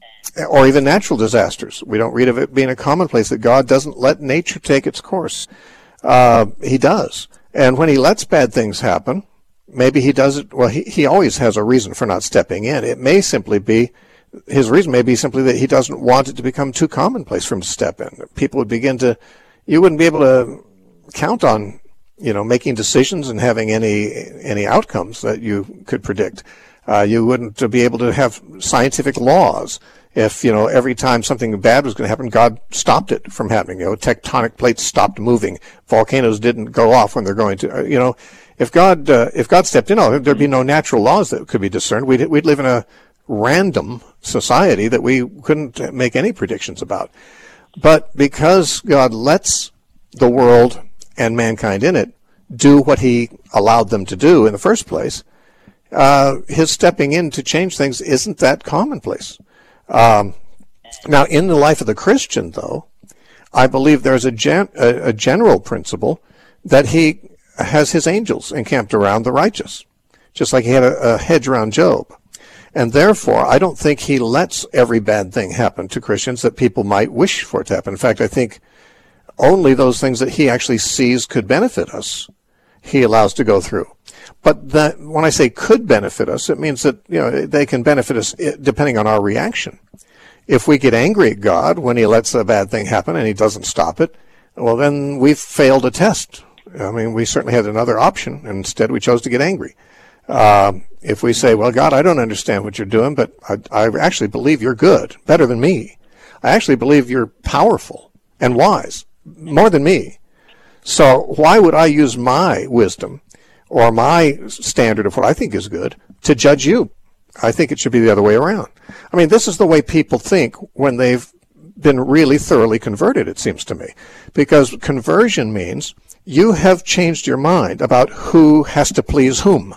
or even natural disasters. We don't read of it being a commonplace that God doesn't let nature take its course. Uh, he does. And when he lets bad things happen, maybe he does it, well, he, he always has a reason for not stepping in. It may simply be, his reason may be simply that he doesn't want it to become too commonplace for him to step in. People would begin to, you wouldn't be able to count on, you know, making decisions and having any, any outcomes that you could predict. Uh, you wouldn't be able to have scientific laws. If, you know, every time something bad was going to happen, God stopped it from happening. You know, tectonic plates stopped moving. Volcanoes didn't go off when they're going to, you know, if God, uh, if God stepped in, oh, there'd be no natural laws that could be discerned. We'd, we'd live in a random society that we couldn't make any predictions about. But because God lets the world and mankind in it do what he allowed them to do in the first place, uh, his stepping in to change things isn't that commonplace. Um, now, in the life of the Christian, though, I believe there's a, gen- a, a general principle that he has his angels encamped around the righteous, just like he had a, a hedge around Job. And therefore, I don't think he lets every bad thing happen to Christians that people might wish for it to happen. In fact, I think only those things that he actually sees could benefit us, he allows to go through. But that, when I say could benefit us, it means that, you know, they can benefit us depending on our reaction. If we get angry at God when he lets a bad thing happen and he doesn't stop it, well, then we've failed a test. I mean, we certainly had another option, and instead we chose to get angry. Um, if we say, well, God, I don't understand what you're doing, but I, I actually believe you're good, better than me. I actually believe you're powerful and wise, more than me. So why would I use my wisdom or my standard of what I think is good to judge you? I think it should be the other way around. I mean, this is the way people think when they've been really thoroughly converted, it seems to me. Because conversion means you have changed your mind about who has to please whom.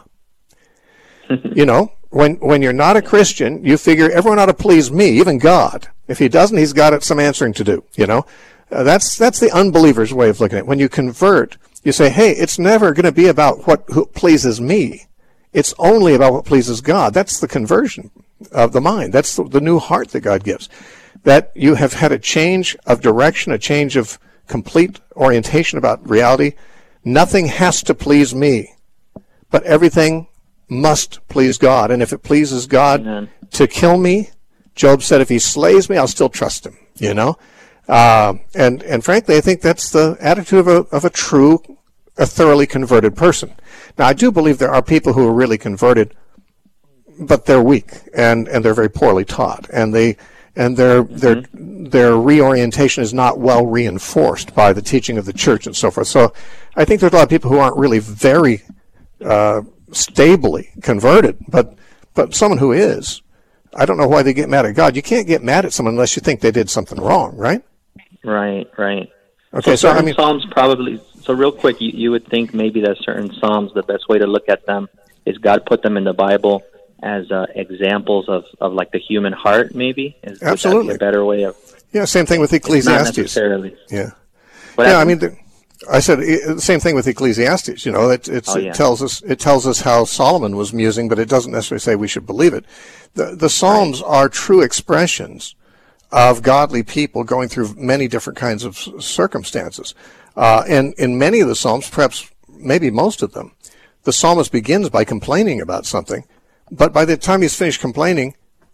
You know, when when you're not a Christian, you figure everyone ought to please me, even God. If he doesn't, he's got some answering to do, you know. Uh, that's that's the unbeliever's way of looking at it. When you convert, you say, hey, it's never going to be about what who pleases me. It's only about what pleases God. That's the conversion of the mind. That's the, the new heart that God gives. That you have had a change of direction, a change of complete orientation about reality. Nothing has to please me, but everything must please God. And if it pleases God Amen. To kill me, Job said, if he slays me, I'll still trust him, you know. Uh, and, and frankly, I think that's the attitude of a, of a true, a thoroughly converted person. Now, I do believe there are people who are really converted, but they're weak and, and they're very poorly taught, and they, and their, mm-hmm. their, their reorientation is not well reinforced by the teaching of the church and so forth. So I think there's a lot of people who aren't really very, uh, stably converted, but, but someone who is, I don't know why they get mad at God. You can't get mad at someone unless you think they did something wrong, right? Right, right. Okay, so, so I mean, Psalms probably. So real quick, you, you would think maybe that certain Psalms, the best way to look at them is God put them in the Bible as uh, examples of, of like the human heart. Maybe is absolutely a better way of. Yeah, same thing with Ecclesiastes. Not necessarily. Yeah. What yeah, happened? I mean, the, I said the same thing with Ecclesiastes. You know, it, it's, oh, yeah. it tells us it tells us how Solomon was musing, but it doesn't necessarily say we should believe it. The the Psalms right. are true expressions of godly people going through many different kinds of circumstances. Uh, and in many of the Psalms, perhaps maybe most of them, the psalmist begins by complaining about something, but by the time he's finished complaining,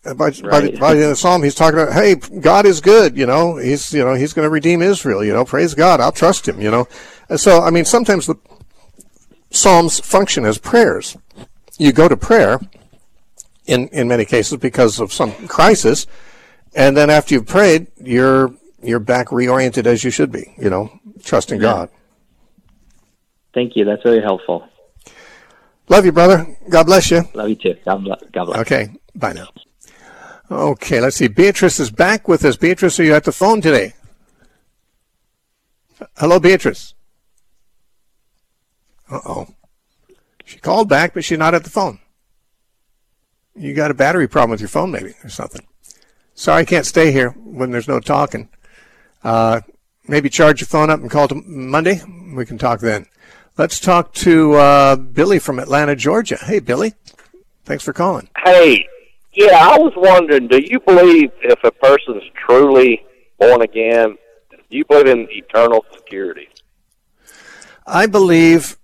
by, by, the, by the end of the psalm, he's talking about, hey, God is good, you know, he's, you know, he's going to redeem Israel, you know, praise God, I'll trust him, you know. And so, I mean, sometimes the psalms function as prayers. You go to prayer, in, in many cases, because of some crisis, and then after you've prayed, you're, you're back reoriented as you should be, you know, trusting yeah. God. Thank you. That's very helpful. Love you, brother. God bless you. Love you too. God bless. God bless. Okay. Bye now. Okay, let's see. Beatrice is back with us. Beatrice, are you at the phone today? Hello, Beatrice. Uh-oh. She called back, but she's not at the phone. You got a battery problem with your phone, maybe, or something. Sorry, I can't stay here when there's no talking. Uh, maybe charge your phone up and call to Monday. We can talk then. Let's talk to uh, Billy from Atlanta, Georgia. Hey, Billy. Thanks for calling. Hey, yeah, I was wondering, do you believe if a person's truly born again, do you believe in eternal security? I believe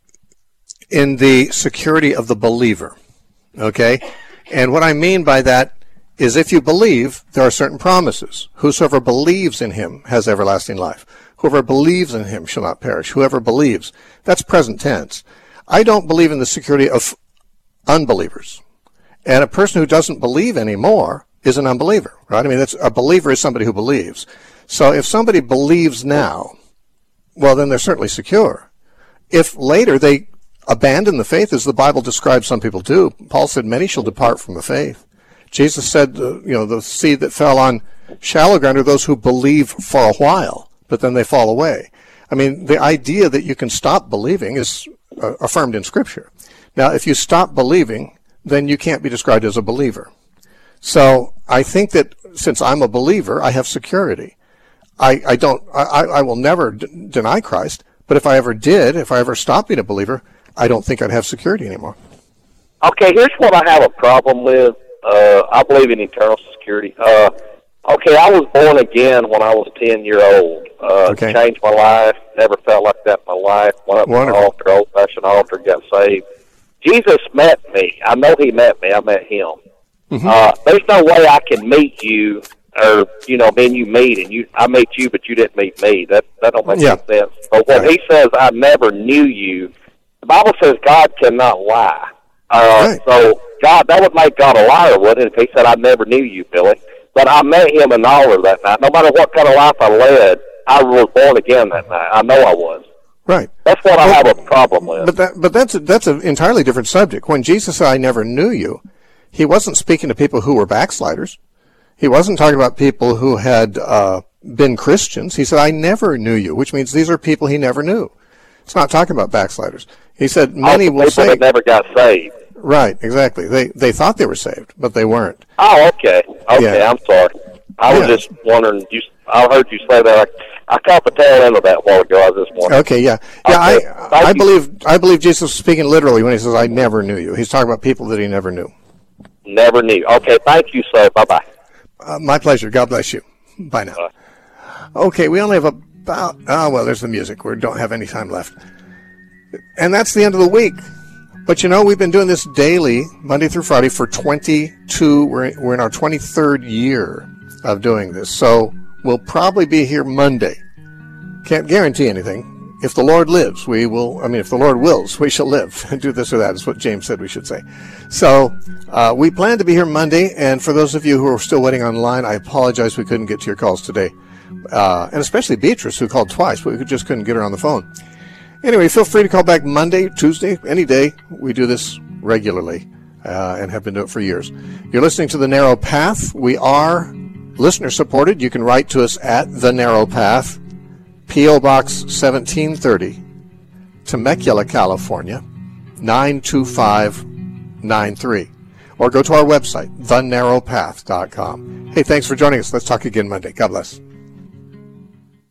in the security of the believer, okay? And what I mean by that is if you believe, there are certain promises. Whosoever believes in him has everlasting life. Whoever believes in him shall not perish. Whoever believes. That's present tense. I don't believe in the security of unbelievers. And a person who doesn't believe anymore is an unbeliever, right? I mean, that's, a believer is somebody who believes. So if somebody believes now, well, then they're certainly secure. If later they abandon the faith, as the Bible describes some people do, Paul said, many shall depart from the faith. Jesus said, uh, you know, the seed that fell on shallow ground are those who believe for a while, but then they fall away. I mean, the idea that you can stop believing is uh, affirmed in Scripture. Now, if you stop believing, then you can't be described as a believer. So I think that since I'm a believer, I have security. I, I don't, I, I will never d- deny Christ, but if I ever did, if I ever stopped being a believer, I don't think I'd have security anymore. Okay, here's what I have a problem with. Uh, I believe in eternal security. Uh, okay, I was born again when I was ten year old. Uh, okay. Changed my life. Never felt like that in my life. Went up to the altar, old-fashioned altar, got saved. Jesus met me. I know he met me. I met him. Mm-hmm. Uh, there's no way I can meet you, or, you know, me and you meet, and you, I meet you, but you didn't meet me. That that don't make yeah. any sense. But when right. he says, I never knew you, the Bible says God cannot lie. Uh, right. So God, that would make God a liar, wouldn't it, if he said, I never knew you, Billy? But I met him in Aller that night. No matter what kind of life I led, I was born again that night. I know I was. Right. That's what well, I have a problem with. But that, but that's a, that's an entirely different subject. When Jesus said, I never knew you, he wasn't speaking to people who were backsliders. He wasn't talking about people who had uh, been Christians. He said, I never knew you, which means these are people he never knew. It's not talking about backsliders. He said, many will say... people that never got saved. Right, exactly. They they thought they were saved, but they weren't. Oh, okay. Okay, yeah. I'm sorry. I was yeah. just wondering. You, I heard you say that. I, I caught the tail end of that a while ago. I was just wondering. Okay, yeah. Yeah, okay. I, I believe I believe Jesus was speaking literally when he says, I never knew you. He's talking about people that he never knew. Never knew. Okay, thank you, sir. Bye-bye. Uh, my pleasure. God bless you. Bye now. Bye. Okay, we only have about... Oh, well, there's the music. We don't have any time left. And that's the end of the week. But, you know, we've been doing this daily, Monday through Friday, for twenty-two, we're, we're in our twenty-third year of doing this. So we'll probably be here Monday. Can't guarantee anything. If the Lord lives, we will, I mean, if the Lord wills, we shall live and do this or that is what James said we should say. So uh, we plan to be here Monday. And for those of you who are still waiting online, I apologize we couldn't get to your calls today. Uh, and especially Beatrice, who called twice, but we just couldn't get her on the phone. Anyway, feel free to call back Monday, Tuesday, any day. We do this regularly uh, and have been doing it for years. You're listening to The Narrow Path. We are listener-supported. You can write to us at The Narrow Path, P O. Box seventeen thirty, Temecula, California, nine two five nine three. Or go to our website, the narrow path dot com. Hey, thanks for joining us. Let's talk again Monday. God bless.